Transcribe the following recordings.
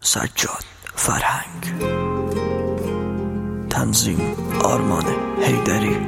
سجاد فرهنگ، تنظیم آرمان حیدری،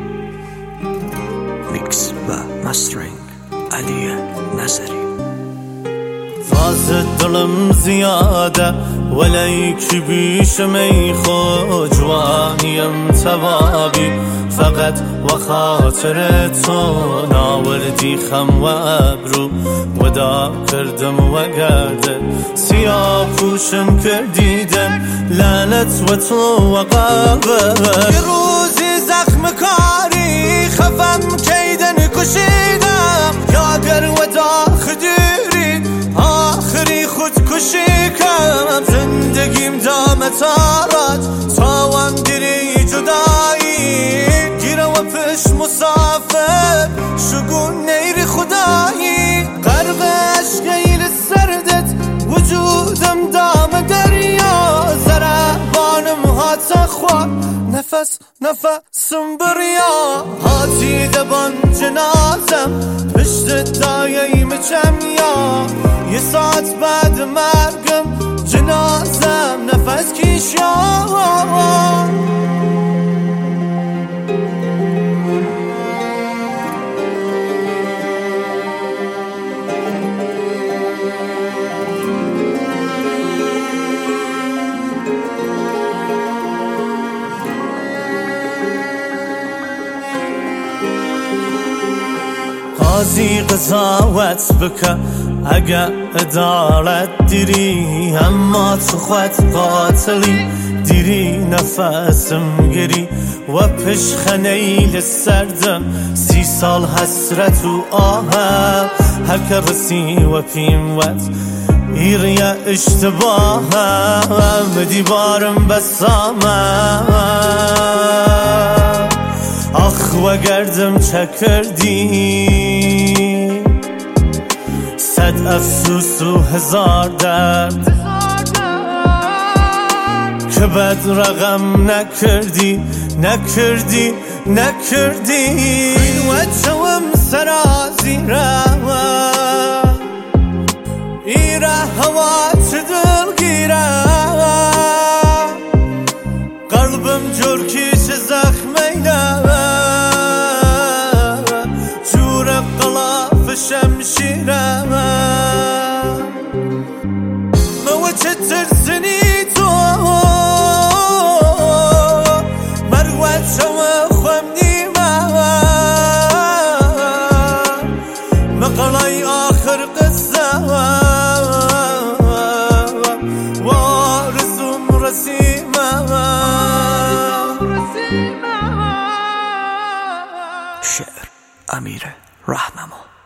میکس و مسترینگ علی نظری. فاز دلم زیاده ولی کی بیش می جوانیم توابی، فقط و خاطر تو ناوردی خم و ابرو ودا کردم و گرده سیاه پوشم کردیدم لعنت و تو و قلبه. یه روزی زخم کاری خفم کیدن کشیدم یاگر و داخدیری آخری خودکشی کردم. زندگیم دام تارات تاوان دیری جدایی گیره و پیش مسافر شگون نیر خدایی غرق عشقیل سردت وجودم دام دریا زربانم هاتا خواه نفسم بریا هاتی دبان جنازم پشت داییم چمیا یه ساعت بعد مرگم جنازم نفس کیشا. قاضی قضاوت بکه اگه عدالت دیری، اما تو خود قاتلی دیری نفسم گری و پشخنیل سردم 30 سال حسرت و آهم هر که رسی و پیموت ایریا اشتباهم دیوارم بسامم آخ و گردم چه کردی صد افسوس و هزار درد که بد رقم نکردی این وجهم سرازی را ایره هوا چه دلگیره قلبم جرکیش زخمیده جور قلاف شمشیره موچه ترسنی تو مروت شو خوام نیمه مقلای آخر قصه وارسم رسیمه. شعر امیر رهنما.